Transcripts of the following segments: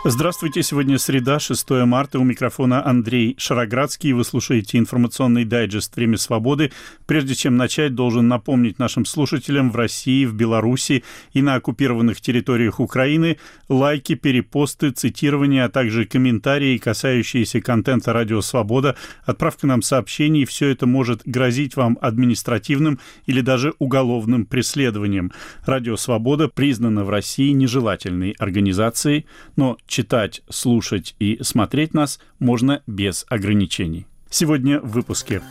Здравствуйте, сегодня среда, 6 марта, у микрофона Андрей Шароградский. Вы слушаете информационный дайджест «Время свободы». Прежде чем начать, должен напомнить нашим слушателям: в России, в Беларуси и на оккупированных территориях Украины лайки, перепосты, цитирования, а также комментарии, касающиеся контента «Радио Свобода», отправка нам сообщений — все это может грозить вам административным или даже уголовным преследованием. «Радио Свобода» признана в России нежелательной организацией, но читать, слушать и смотреть нас можно без ограничений. Сегодня в выпуске.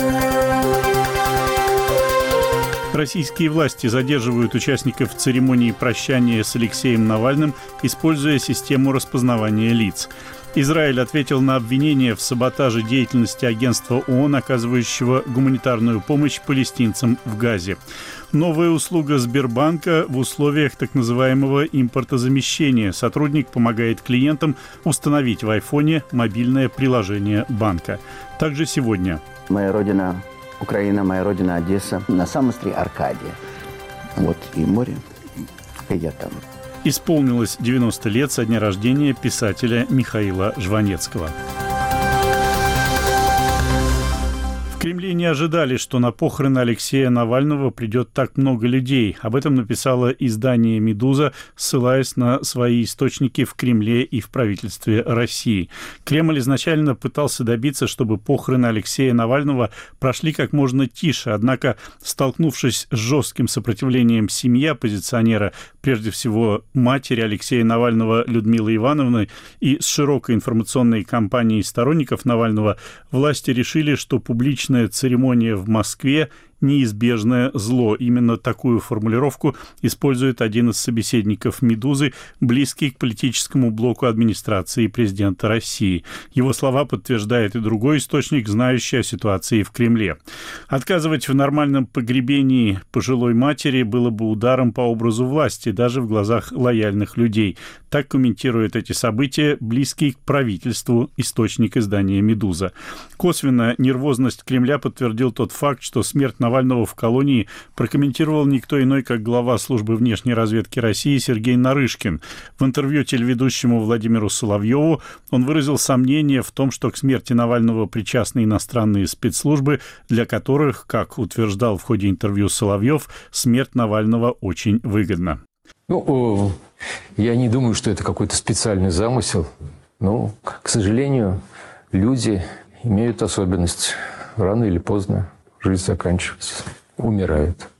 Российские власти задерживают участников церемонии прощания с Алексеем Навальным, используя систему распознавания лиц. Израиль ответил на обвинения в саботаже деятельности агентства ООН, оказывающего гуманитарную помощь палестинцам в Газе. Новая услуга Сбербанка в условиях так называемого импортозамещения. Сотрудник помогает клиентам установить в айфоне мобильное приложение банка. Также сегодня. Моя родина Украина, моя родина Одесса. На самом острове Аркадия. Вот и море, и я там. Исполнилось 90 лет со дня рождения писателя Михаила Жванецкого. В Кремле не ожидали, что на похороны Алексея Навального придет так много людей. Об этом написало издание «Медуза», ссылаясь на свои источники в Кремле и в правительстве России. Кремль изначально пытался добиться, чтобы похороны Алексея Навального прошли как можно тише. Однако, столкнувшись с жестким сопротивлением семьи оппозиционера, прежде всего матери Алексея Навального Людмилы Ивановны, и с широкой информационной кампанией сторонников Навального, власти решили, что публичная церемония в Москве — неизбежное зло. Именно такую формулировку использует один из собеседников «Медузы», близкий к политическому блоку администрации президента России. Его слова подтверждает и другой источник, знающий о ситуации в Кремле. Отказывать в нормальном погребении пожилой матери было бы ударом по образу власти, даже в глазах лояльных людей. Так комментирует эти события близкий к правительству источник издания «Медуза». Косвенно нервозность Кремля подтвердил тот факт, что смерть Навального в колонии прокомментировал никто иной, как глава службы внешней разведки России Сергей Нарышкин. В интервью телеведущему Владимиру Соловьеву он выразил сомнение в том, что к смерти Навального причастны иностранные спецслужбы, для которых, как утверждал в ходе интервью Соловьев, смерть Навального очень выгодна. Я не думаю, что это какой-то специальный замысел. Но, к сожалению, люди имеют особенность. Рано или поздно жизнь заканчивается, умирает.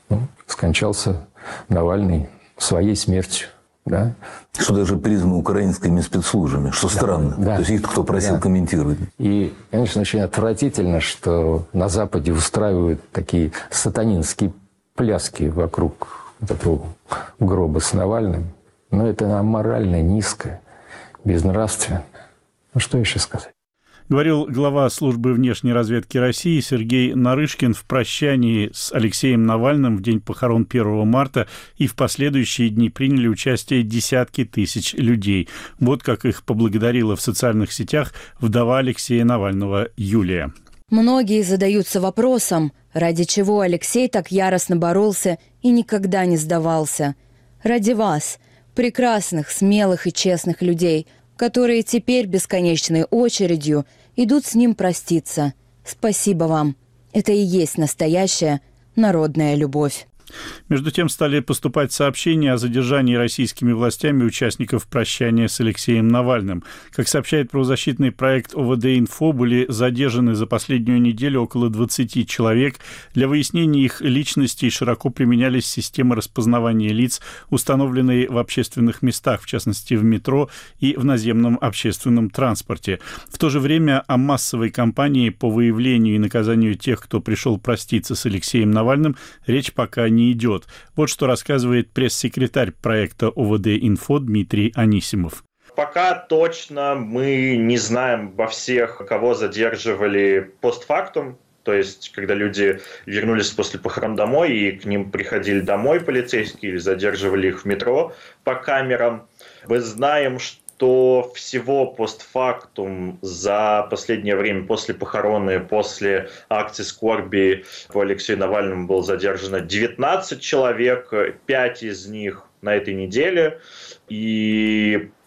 Скончался Навальный своей смертью. Да? Что даже признано украинскими спецслужбами, что странно. Да. То есть их кто просил комментировать. И, конечно, очень отвратительно, что на Западе устраивают такие сатанинские пляски вокруг этого гроба с Навальным. Но это аморально, низко, безнравственно. Что еще сказать? Говорил глава службы внешней разведки России Сергей Нарышкин в прощании с Алексеем Навальным в день похорон 1 марта, и в последующие дни приняли участие десятки тысяч людей. Вот как их поблагодарила в социальных сетях вдова Алексея Навального Юлия. Многие задаются вопросом, ради чего Алексей так яростно боролся и никогда не сдавался. Ради вас, прекрасных, смелых и честных людей, которые теперь бесконечной очередью идут с ним проститься. Спасибо вам. Это и есть настоящая народная любовь. Между тем стали поступать сообщения о задержании российскими властями участников прощания с Алексеем Навальным. Как сообщает правозащитный проект ОВД-Инфо, были задержаны за последнюю неделю около 20 человек. Для выяснения их личностей широко применялись системы распознавания лиц, установленные в общественных местах, в частности в метро и в наземном общественном транспорте. В то же время о массовой кампании по выявлению и наказанию тех, кто пришел проститься с Алексеем Навальным, речь пока не идет. Вот что рассказывает пресс-секретарь проекта ОВД-Инфо Дмитрий Анисимов. Пока точно мы не знаем во всех, кого задерживали постфактум, то есть когда люди вернулись после похорон домой и к ним приходили домой полицейские или задерживали их в метро по камерам. Мы знаем, что всего постфактум за последнее время, после похороны, после акции скорби по Алексею Навальному было задержано 19 человек, 5 из них на этой неделе. И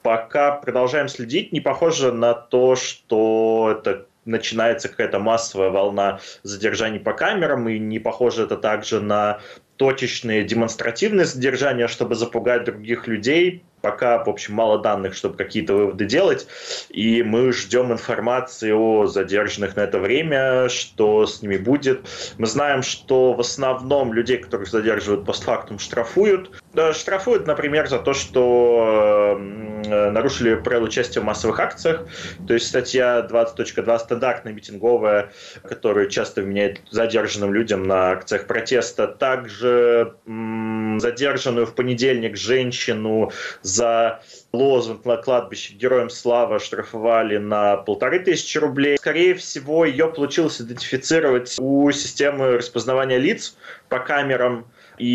Пока продолжаем следить, не похоже на то, что это начинается какая-то массовая волна задержаний по камерам, и не похоже это также на точечные демонстративные задержания, чтобы запугать других людей. Пока, в общем, мало данных, чтобы какие-то выводы делать, и мы ждем информации о задержанных на это время, что с ними будет. Мы знаем, что в основном людей, которых задерживают постфактум, штрафуют. Штрафуют, например, за то, что нарушили правила участия в массовых акциях. То есть статья 20.2 стандартная митинговая, которая часто вменяет задержанным людям на акциях протеста. Также задержанную в понедельник женщину за лозунг на кладбище «Героям слава» штрафовали на 1500 рублей. Скорее всего, ее получилось идентифицировать у системы распознавания лиц по камерам.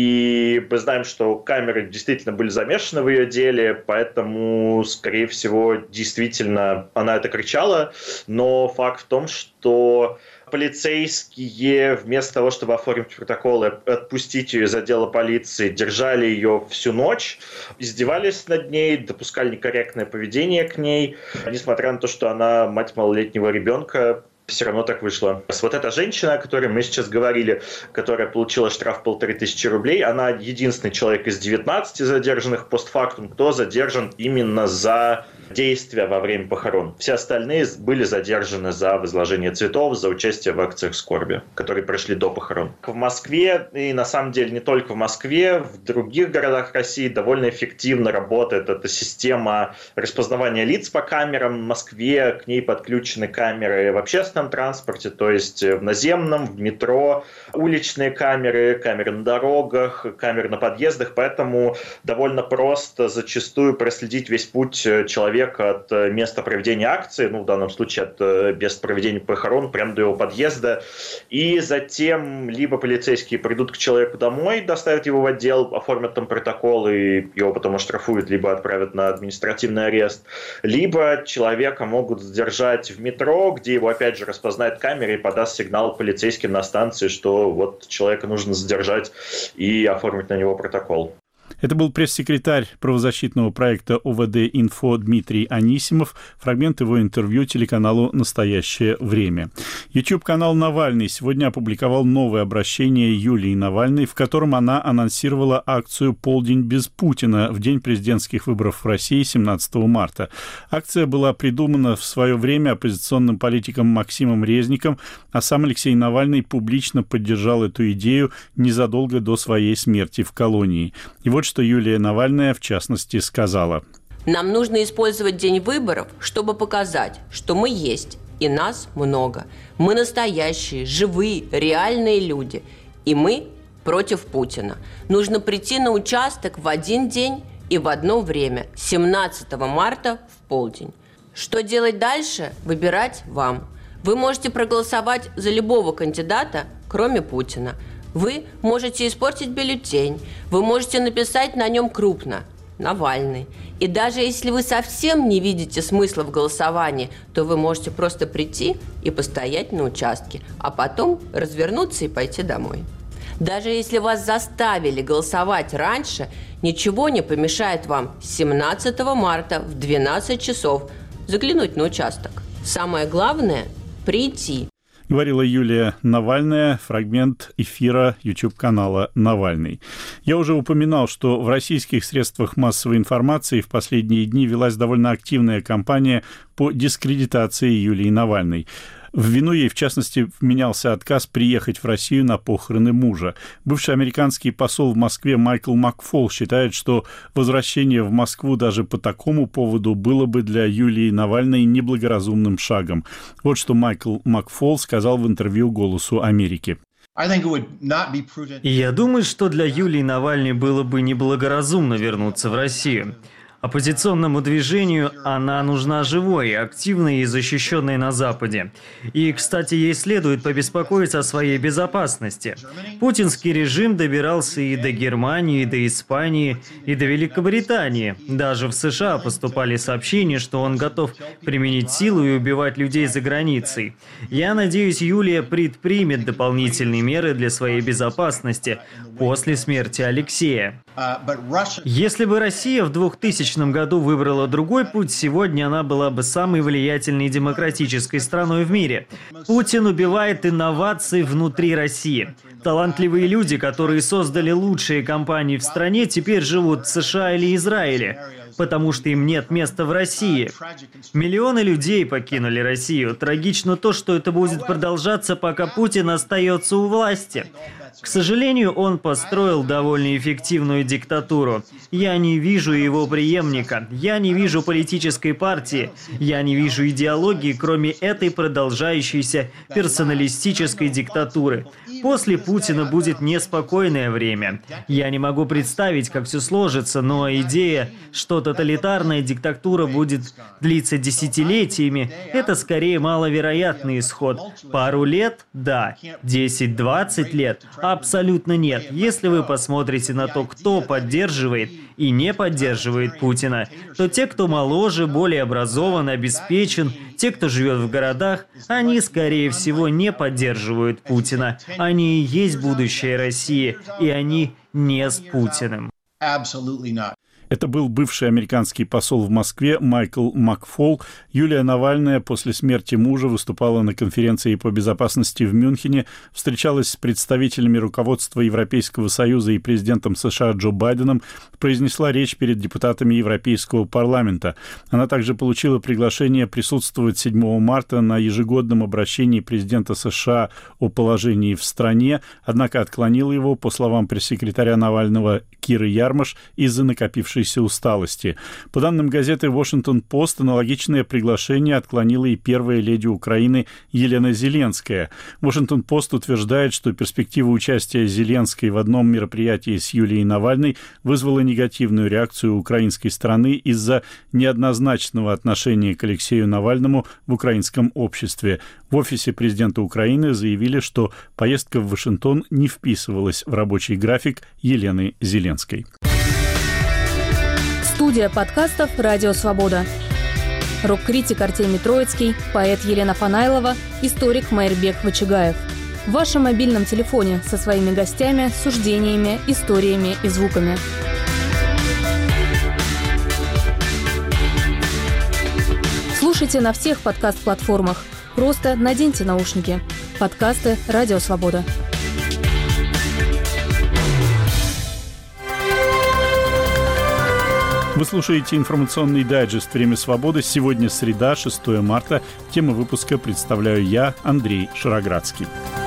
И мы знаем, что камеры действительно были замешаны в ее деле, поэтому, скорее всего, действительно она это кричала. Но факт в том, что полицейские вместо того, чтобы оформить протокол и отпустить ее из отдела полиции, держали ее всю ночь, издевались над ней, допускали некорректное поведение к ней, несмотря на то, что она мать малолетнего ребенка. Все равно так вышло. Вот эта женщина, о которой мы сейчас говорили, которая получила штраф 1500 рублей, она единственный человек из 19 задержанных постфактум, кто задержан именно за действия во время похорон. Все остальные были задержаны за возложение цветов, за участие в акциях скорби, которые прошли до похорон. В Москве, и на самом деле не только в Москве, в других городах России довольно эффективно работает эта система распознавания лиц по камерам. В Москве к ней подключены камеры в общественном транспорте, то есть в наземном, в метро, уличные камеры, камеры на дорогах, камеры на подъездах, поэтому довольно просто зачастую проследить весь путь человека от места проведения акции, в данном случае от места проведения похорон, прямо до его подъезда, и затем либо полицейские придут к человеку домой, доставят его в отдел, оформят там протокол и его потом оштрафуют, либо отправят на административный арест, либо человека могут задержать в метро, где его опять же распознает камера и подаст сигнал полицейским на станции, что вот человека нужно задержать и оформить на него протокол. Это был пресс-секретарь правозащитного проекта ОВД-Инфо Дмитрий Анисимов. Фрагмент его интервью телеканалу «Настоящее время». YouTube-канал «Навальный» сегодня опубликовал новое обращение Юлии Навальной, в котором она анонсировала акцию «Полдень без Путина» в день президентских выборов в России 17 марта. Акция была придумана в свое время оппозиционным политиком Максимом Резником, а сам Алексей Навальный публично поддержал эту идею незадолго до своей смерти в колонии. И вот что Юлия Навальная, в частности, сказала. Нам нужно использовать день выборов, чтобы показать, что мы есть, и нас много. Мы настоящие, живые, реальные люди. И мы против Путина. Нужно прийти на участок в один день и в одно время, 17 марта в полдень. Что делать дальше, выбирать вам. Вы можете проголосовать за любого кандидата, кроме Путина. Вы можете испортить бюллетень, вы можете написать на нем крупно «Навальный». И даже если вы совсем не видите смысла в голосовании, то вы можете просто прийти и постоять на участке, а потом развернуться и пойти домой. Даже если вас заставили голосовать раньше, ничего не помешает вам 17 марта в 12 часов заглянуть на участок. Самое главное – прийти. Говорила Юлия Навальная, фрагмент эфира YouTube-канала «Навальный». Я уже упоминал, что в российских средствах массовой информации в последние дни велась довольно активная кампания по дискредитации Юлии Навальной. В вину ей, в частности, вменялся отказ приехать в Россию на похороны мужа. Бывший американский посол в Москве Майкл Макфол считает, что возвращение в Москву даже по такому поводу было бы для Юлии Навальной неблагоразумным шагом. Вот что Майкл Макфол сказал в интервью «Голосу Америки». Я думаю, что для Юлии Навальной было бы неблагоразумно вернуться в Россию. Оппозиционному движению она нужна живой, активной и защищенной на Западе. И, кстати, ей следует побеспокоиться о своей безопасности. Путинский режим добирался и до Германии, и до Испании, и до Великобритании. Даже в США поступали сообщения, что он готов применить силу и убивать людей за границей. Я надеюсь, Юлия предпримет дополнительные меры для своей безопасности после смерти Алексея. Если бы Россия в 2000 2000 году выбрала другой путь, сегодня она была бы самой влиятельной демократической страной в мире. Путин убивает инновации внутри России. Талантливые люди, которые создали лучшие компании в стране, теперь живут в США или Израиле, потому что им нет места в России. Миллионы людей покинули Россию. Трагично то, что это будет продолжаться, пока Путин остается у власти. К сожалению, он построил довольно эффективную диктатуру. Я не вижу его преемника. Я не вижу политической партии. Я не вижу идеологии, кроме этой продолжающейся персоналистической диктатуры. После Путина будет неспокойное время. Я не могу представить, как все сложится, но идея, что тоталитарная диктатура будет длиться десятилетиями, это скорее маловероятный исход. Пару лет – да. 10-20 лет – абсолютно нет. Если вы посмотрите на то, кто поддерживает и не поддерживает Путина, то те, кто моложе, более образован, обеспечен, те, кто живет в городах, они, скорее всего, не поддерживают Путина. Они и есть будущее России, и они не с Путиным. Это был бывший американский посол в Москве Майкл Макфол. Юлия Навальная после смерти мужа выступала на конференции по безопасности в Мюнхене, встречалась с представителями руководства Европейского Союза и президентом США Джо Байденом, произнесла речь перед депутатами Европейского парламента. Она также получила приглашение присутствовать 7 марта на ежегодном обращении президента США о положении в стране, однако отклонила его, по словам пресс-секретаря Навального Киры Ярмаш, из-за накопившейся усталости. По данным газеты «Вашингтон-Пост», аналогичное приглашение отклонила и первая леди Украины Елена Зеленская. «Вашингтон-Пост» утверждает, что перспектива участия Зеленской в одном мероприятии с Юлией Навальной вызвала негативную реакцию украинской стороны из-за неоднозначного отношения к Алексею Навальному в украинском обществе. В офисе президента Украины заявили, что поездка в Вашингтон не вписывалась в рабочий график Елены Зеленской. Студия подкастов «Радио Свобода». Рок-критик Артемий Троицкий, поэт Елена Фанайлова, историк Майрбек Вачигаев. В вашем мобильном телефоне со своими гостями, суждениями, историями и звуками. Слушайте на всех подкаст-платформах. Просто наденьте наушники. Подкасты «Радио Свобода». Вы слушаете информационный дайджест «Время свободы». Сегодня среда, 6 марта. Тему выпуска представляю я, Андрей Шароградский.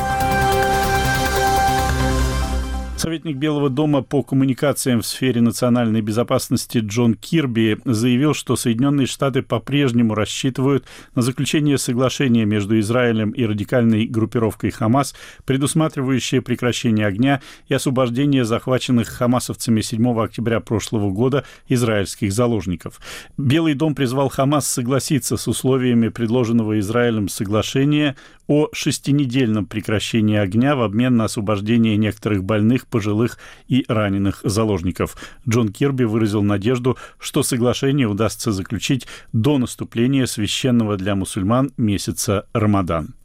Советник Белого дома по коммуникациям в сфере национальной безопасности Джон Кирби заявил, что Соединенные Штаты по-прежнему рассчитывают на заключение соглашения между Израилем и радикальной группировкой «Хамас», предусматривающее прекращение огня и освобождение захваченных хамасовцами 7 октября прошлого года израильских заложников. Белый дом призвал Хамас согласиться с условиями предложенного Израилем соглашения о 6-недельном прекращении огня в обмен на освобождение некоторых больных, пожилых и раненых заложников. Джон Кирби выразил надежду, что соглашение удастся заключить до наступления священного для мусульман месяца Рамадан.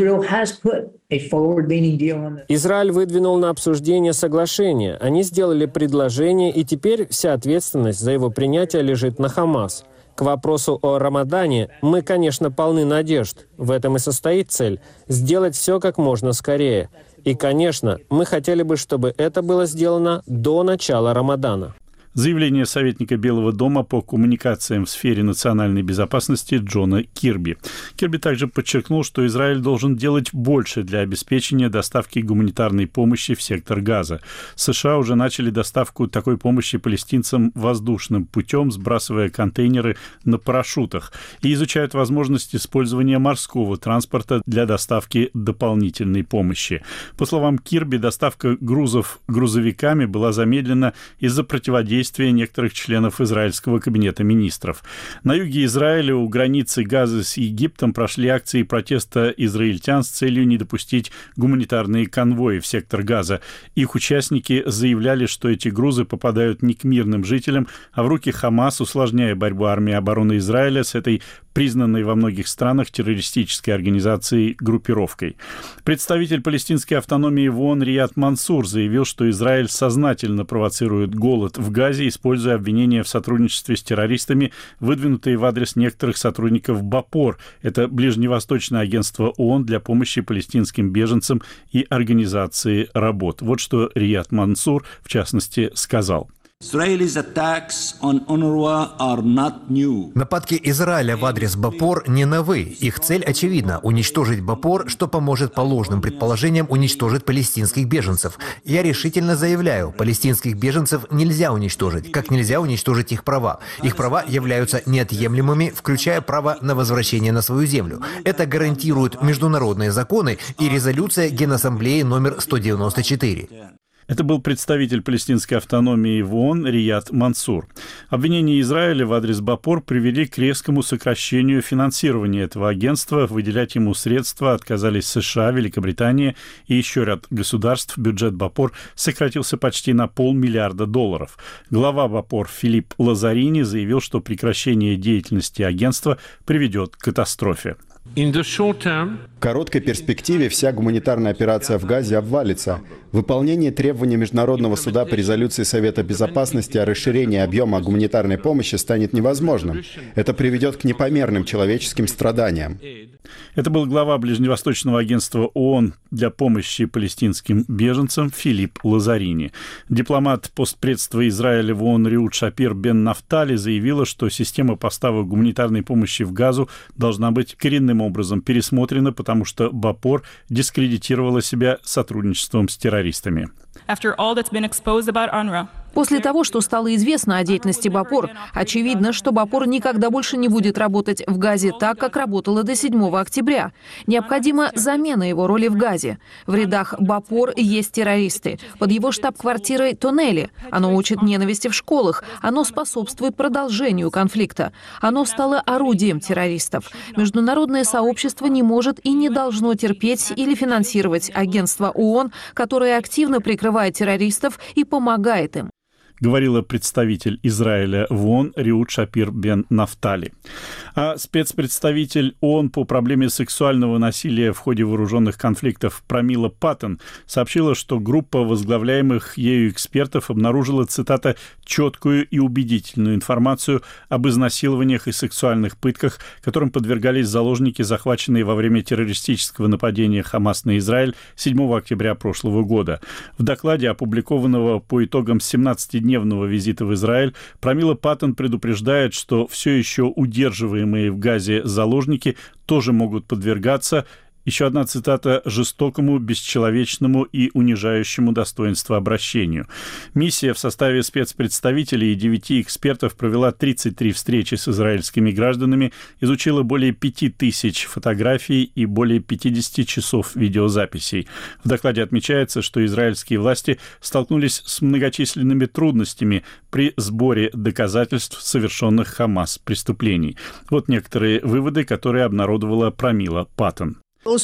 Израиль выдвинул на обсуждение соглашение. Они сделали предложение, и теперь вся ответственность за его принятие лежит на Хамас. К вопросу о Рамадане мы, конечно, полны надежд. В этом и состоит цель – сделать все как можно скорее. И, конечно, мы хотели бы, чтобы это было сделано до начала Рамадана. Заявление советника Белого дома по коммуникациям в сфере национальной безопасности Джона Кирби. Кирби также подчеркнул, что Израиль должен делать больше для обеспечения доставки гуманитарной помощи в сектор Газа. США уже начали доставку такой помощи палестинцам воздушным путем, сбрасывая контейнеры на парашютах, и изучают возможность использования морского транспорта для доставки дополнительной помощи. По словам Кирби, доставка грузов грузовиками была замедлена из-за противодействия некоторых членов израильского кабинета министров. На юге Израиля у границы Газы с Египтом прошли акции протеста израильтян с целью не допустить гуманитарные конвои в сектор Газа. Их участники заявляли, что эти грузы попадают не к мирным жителям, а в руки Хамас, усложняя борьбу армии обороны Израиля с этой признанной во многих странах террористической организацией группировкой. Представитель палестинской автономии в ООН Рияд Мансур заявил, что Израиль сознательно провоцирует голод в Газе, используя обвинения в сотрудничестве с террористами, выдвинутые в адрес некоторых сотрудников БАПОР. Это Ближневосточное агентство ООН для помощи палестинским беженцам и организации работ. Вот что Рияд Мансур, в частности, сказал. Нападки Израиля в адрес БАПОР не новы. Их цель очевидна – уничтожить БАПОР, что поможет по ложным предположениям уничтожить палестинских беженцев. Я решительно заявляю, палестинских беженцев нельзя уничтожить, как нельзя уничтожить их права. Их права являются неотъемлемыми, включая право на возвращение на свою землю. Это гарантируют международные законы и резолюция Генассамблеи номер 194. Это был представитель палестинской автономии в ООН Рияд Мансур. Обвинения Израиля в адрес БАПОР привели к резкому сокращению финансирования этого агентства. Выделять ему средства отказались США, Великобритания и еще ряд государств. Бюджет БАПОР сократился почти на $500 миллиарда. Глава БАПОР Филипп Лазарини заявил, что прекращение деятельности агентства приведет к катастрофе. В короткой перспективе вся гуманитарная операция в Газе обвалится. Выполнение требований Международного суда по резолюции Совета Безопасности о расширении объема гуманитарной помощи станет невозможным. Это приведет к непомерным человеческим страданиям. Это был глава Ближневосточного агентства ООН для помощи палестинским беженцам Филипп Лазарини. Дипломат постпредства Израиля в ООН Риут Шапир бен Нафтали заявила, что система поставок гуманитарной помощи в Газу должна быть коренным образом пересмотрена, потому что БАПОР дискредитировала себя сотрудничеством с террористами. После того, что стало известно о деятельности БАПОР, очевидно, что БАПОР никогда больше не будет работать в Газе так, как работало до 7 октября. Необходима замена его роли в Газе. В рядах БАПОР есть террористы. Под его штаб-квартирой туннели. Оно учит ненависти в школах. Оно способствует продолжению конфликта. Оно стало орудием террористов. Международное сообщество не может и не должно терпеть или финансировать агентство ООН, которое активно прикрывает террористов и помогает им. Говорила представитель Израиля в ООН Риут Шапир бен Нафтали. А спецпредставитель ООН по проблеме сексуального насилия в ходе вооруженных конфликтов Прамила Паттон сообщила, что группа возглавляемых ею экспертов обнаружила, цитата, «четкую и убедительную информацию об изнасилованиях и сексуальных пытках, которым подвергались заложники, захваченные во время террористического нападения Хамас на Израиль 7 октября прошлого года». В докладе, опубликованного по итогам 17-дневного визита в Израиль, Прамила Паттон предупреждает, что все еще удерживаемые в Газе заложники тоже могут подвергаться, еще одна цитата, «жестокому, бесчеловечному и унижающему достоинство обращению». Миссия в составе спецпредставителей и 9 экспертов провела 33 встречи с израильскими гражданами, изучила более 5000 фотографий и более 50 часов видеозаписей. В докладе отмечается, что израильские власти столкнулись с многочисленными трудностями при сборе доказательств совершенных Хамас преступлений. Вот некоторые выводы, которые обнародовала Прамила Паттон.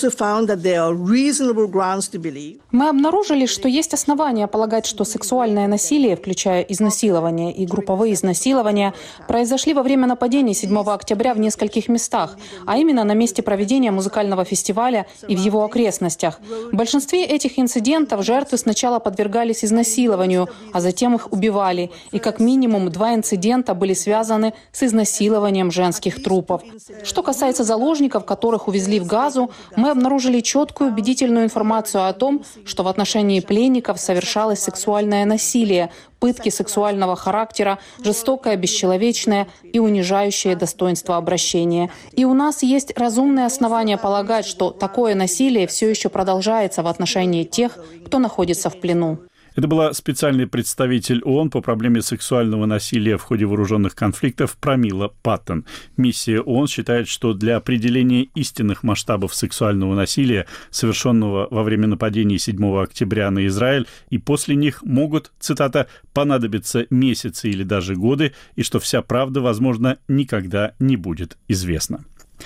Мы обнаружили, что есть основания полагать, что сексуальное насилие, включая изнасилование и групповые изнасилования, произошли во время нападений 7 октября в нескольких местах, а именно на месте проведения музыкального фестиваля и в его окрестностях. В большинстве этих инцидентов жертвы сначала подвергались изнасилованию, а затем их убивали, и как минимум 2 инцидента были связаны с изнасилованием женских трупов. Что касается заложников, которых увезли в Газу, мы обнаружили четкую, убедительную информацию о том, что в отношении пленников совершалось сексуальное насилие, пытки сексуального характера, жестокое, бесчеловечное и унижающее достоинство обращения. И у нас есть разумные основания полагать, что такое насилие все еще продолжается в отношении тех, кто находится в плену. Это была специальный представитель ООН по проблеме сексуального насилия в ходе вооруженных конфликтов Прамила Паттон. Миссия ООН считает, что для определения истинных масштабов сексуального насилия, совершенного во время нападений 7 октября на Израиль, и после них могут, цитата, «понадобиться месяцы или даже годы», и что вся правда, возможно, никогда не будет известна.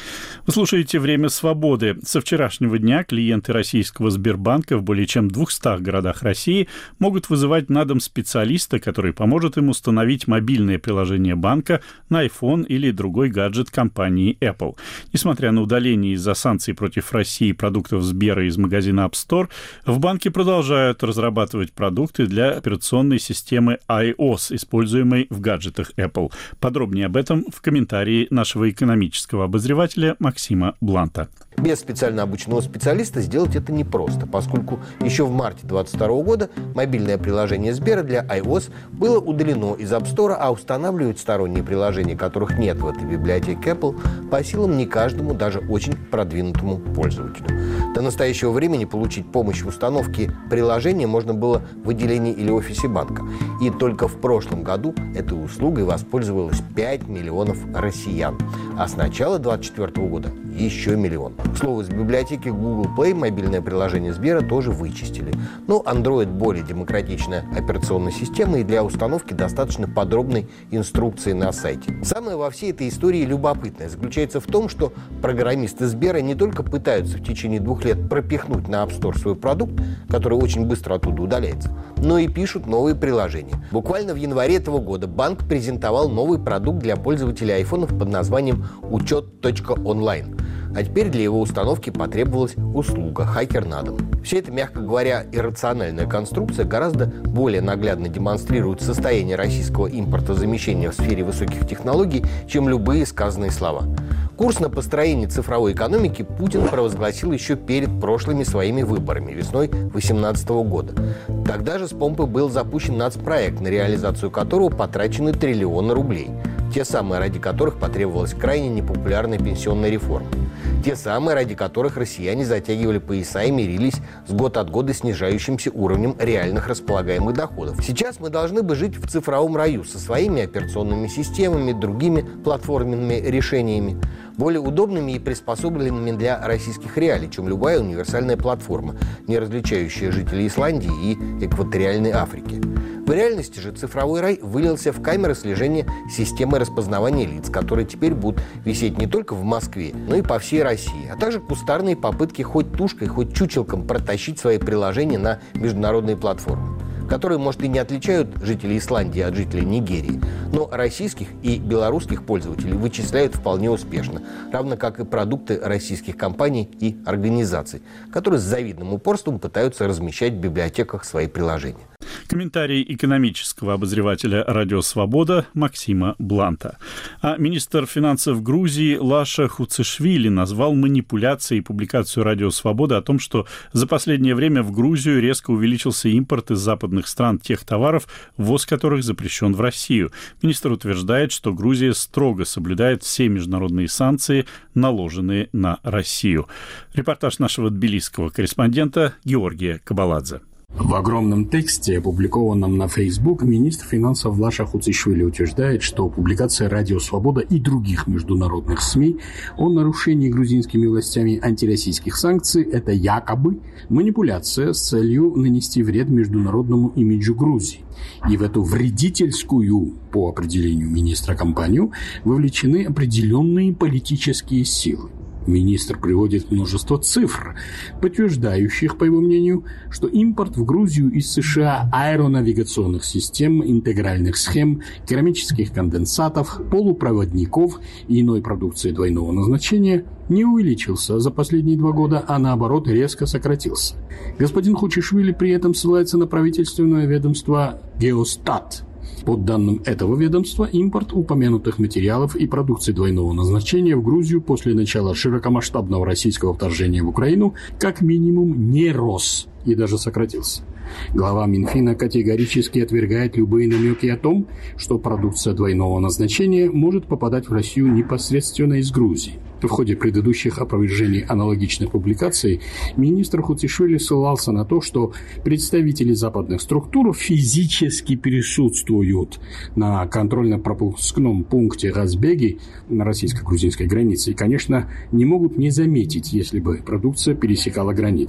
Вы слушаете «Время свободы». Со вчерашнего дня клиенты российского Сбербанка в более чем 200 городах России могут вызывать на дом специалиста, который поможет им установить мобильное приложение банка на iPhone или другой гаджет компании Apple. Несмотря на удаление из-за санкций против России продуктов Сбера из магазина App Store, в банке продолжают разрабатывать продукты для операционной системы iOS, используемой в гаджетах Apple. Подробнее об этом в комментарии нашего экономического обозревателя Максима Бланта. Без специально обученного специалиста сделать это непросто, поскольку еще в марте 2022 года мобильное приложение Сбера для iOS было удалено из App Store, а устанавливать сторонние приложения, которых нет в этой библиотеке Apple, по силам не каждому, даже очень продвинутому пользователю. До настоящего времени получить помощь в установке приложения можно было в отделении или офисе банка. И только в прошлом году этой услугой воспользовалось 5 миллионов россиян. А с начала 2024 года еще миллион. К слову, из библиотеки Google Play мобильное приложение Сбера тоже вычистили. Но Android более демократичная операционная система, и для установки достаточно подробной инструкции на сайте. Самое во всей этой истории любопытное заключается в том, что программисты Сбера не только пытаются в течение 2 лет пропихнуть на App Store свой продукт, который очень быстро оттуда удаляется, но и пишут новые приложения. Буквально в январе этого года банк презентовал новый продукт для пользователей айфонов под названием «Учет.онлайн». А теперь для его установки потребовалась услуга «Хакер на дом». Вся эта, мягко говоря, иррациональная конструкция гораздо более наглядно демонстрирует состояние российского импортозамещения в сфере высоких технологий, чем любые сказанные слова. Курс на построение цифровой экономики Путин провозгласил еще перед прошлыми своими выборами весной 2018 года. Тогда же с помпой был запущен нацпроект, на реализацию которого потрачены триллионы рублей. Те самые, ради которых потребовалась крайне непопулярная пенсионная реформа. Те самые, ради которых россияне затягивали пояса и мирились с год от года снижающимся уровнем реальных располагаемых доходов. Сейчас мы должны бы жить в цифровом раю со своими операционными системами, другими платформенными решениями, более удобными и приспособленными для российских реалий, чем любая универсальная платформа, не различающая жителей Исландии и экваториальной Африки. В реальности же цифровой рай вылился в камеры слежения системы распознавания лиц, которые теперь будут висеть не только в Москве, но и по всей России, а также кустарные попытки хоть тушкой, хоть чучелком протащить свои приложения на международные платформы, которые, может, и не отличают жителей Исландии от жителей Нигерии, но российских и белорусских пользователей вычисляют вполне успешно, равно как и продукты российских компаний и организаций, которые с завидным упорством пытаются размещать в библиотеках свои приложения. Комментарий экономического обозревателя «Радио Свобода» Максима Бланта. А министр финансов Грузии Лаша Хуцишвили назвал манипуляцией публикацию «Радио Свобода» о том, что за последнее время в Грузию резко увеличился импорт из западных стран тех товаров, ввоз которых запрещен в Россию. Министр утверждает, что Грузия строго соблюдает все международные санкции, наложенные на Россию. Репортаж нашего тбилисского корреспондента Георгия Кабаладзе. В огромном тексте, опубликованном на Facebook, министр финансов Лаша Хуцишвили утверждает, что публикация «Радио Свобода» и других международных СМИ о нарушении грузинскими властями антироссийских санкций – это якобы манипуляция с целью нанести вред международному имиджу Грузии. И в эту вредительскую, по определению министра, кампанию вовлечены определенные политические силы. Министр приводит множество цифр, подтверждающих, по его мнению, что импорт в Грузию из США аэронавигационных систем, интегральных схем, керамических конденсатов, полупроводников и иной продукции двойного назначения не увеличился за последние 2 года, а наоборот резко сократился. Господин Хуцишвили при этом ссылается на правительственное ведомство «Геостат». По данным этого ведомства, импорт упомянутых материалов и продукции двойного назначения в Грузию после начала широкомасштабного российского вторжения в Украину как минимум не рос и даже сократился. Глава Минфина категорически отвергает любые намеки о том, что продукция двойного назначения может попадать в Россию непосредственно из Грузии. В ходе предыдущих опровержений аналогичных публикаций министр Хуцишвили ссылался на то, что представители западных структур физически присутствуют на контрольно-пропускном пункте Газбеги на российско-грузинской границе и, конечно, не могут не заметить, если бы продукция пересекала границу.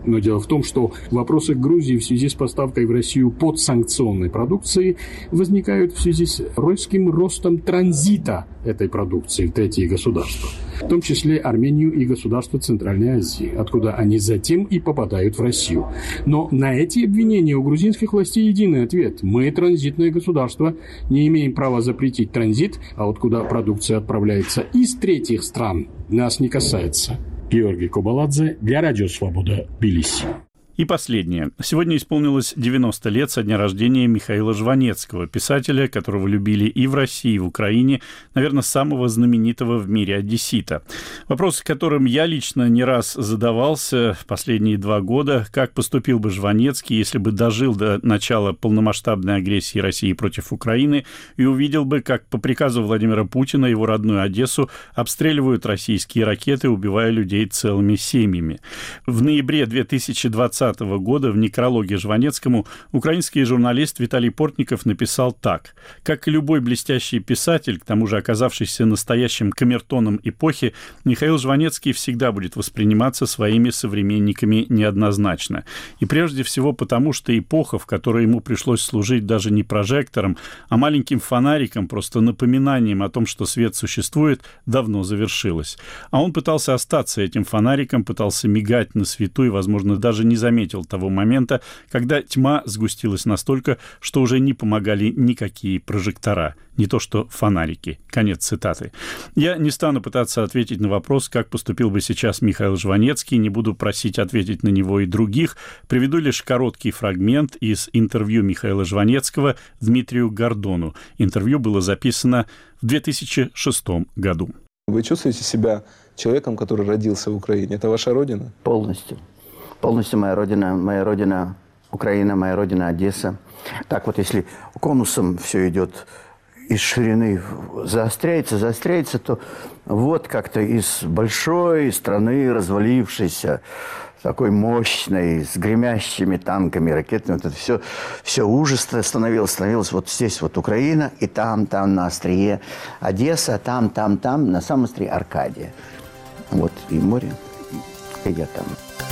Но дело в том, что вопросы Грузии в связи с поставкой в Россию подсанкционной продукции возникают в связи с резким ростом транзита этой продукции в третьи государства, в том числе Армению и государства Центральной Азии, откуда они затем и попадают в Россию. Но на эти обвинения у грузинских властей единый ответ. Мы, транзитное государство, не имеем права запретить транзит, а вот куда продукция отправляется из третьих стран, нас не касается. Георгий Кобаладзе для Радио Свобода, Тбилиси. И последнее. Сегодня исполнилось 90 лет со дня рождения Михаила Жванецкого, писателя, которого любили и в России, и в Украине, наверное, самого знаменитого в мире одессита. Вопрос, которым я лично не раз задавался в последние 2 года, как поступил бы Жванецкий, если бы дожил до начала полномасштабной агрессии России против Украины и увидел бы, как по приказу Владимира Путина его родную Одессу обстреливают российские ракеты, убивая людей целыми семьями. В ноябре 2020 года в некрологе Жванецкому украинский журналист Виталий Портников написал так. Как и любой блестящий писатель, к тому же оказавшийся настоящим камертоном эпохи, Михаил Жванецкий всегда будет восприниматься своими современниками неоднозначно. И прежде всего потому, что эпоха, в которой ему пришлось служить даже не прожектором, а маленьким фонариком, просто напоминанием о том, что свет существует, давно завершилась. А он пытался остаться этим фонариком, пытался мигать на свету и, возможно, даже не заметил того момента, когда тьма сгустилась настолько, что уже не помогали никакие прожектора, не то что фонарики. Конец цитаты. Я не стану пытаться ответить на вопрос, как поступил бы сейчас Михаил Жванецкий, не буду просить ответить на него и других. Приведу лишь короткий фрагмент из интервью Михаила Жванецкого Дмитрию Гордону. Интервью было записано в 2006 году. Вы чувствуете себя человеком, который родился в Украине? Это ваша родина? Полностью. Полностью моя родина Украина, моя родина Одесса. Так вот, если конусом все идет из ширины, заостряется, то вот как-то из большой страны, развалившейся, такой мощной, с гремящими танками, ракетами, вот это все ужас становилось. Вот здесь вот Украина, и там на острие Одесса, там, на самом острие Аркадия. Вот и море, и я там.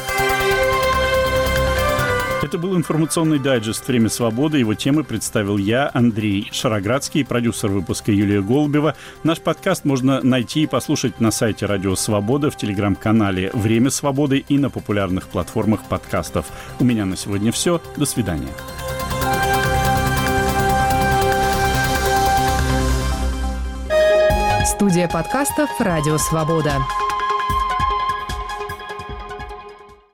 Это был информационный дайджест «Время свободы». Его темы представил я, Андрей Шароградский, продюсер выпуска Юлия Голубева. Наш подкаст можно найти и послушать на сайте Радио Свобода, в телеграм-канале «Время свободы» и на популярных платформах подкастов. У меня на сегодня все. До свидания. Студия подкастов «Радио Свобода».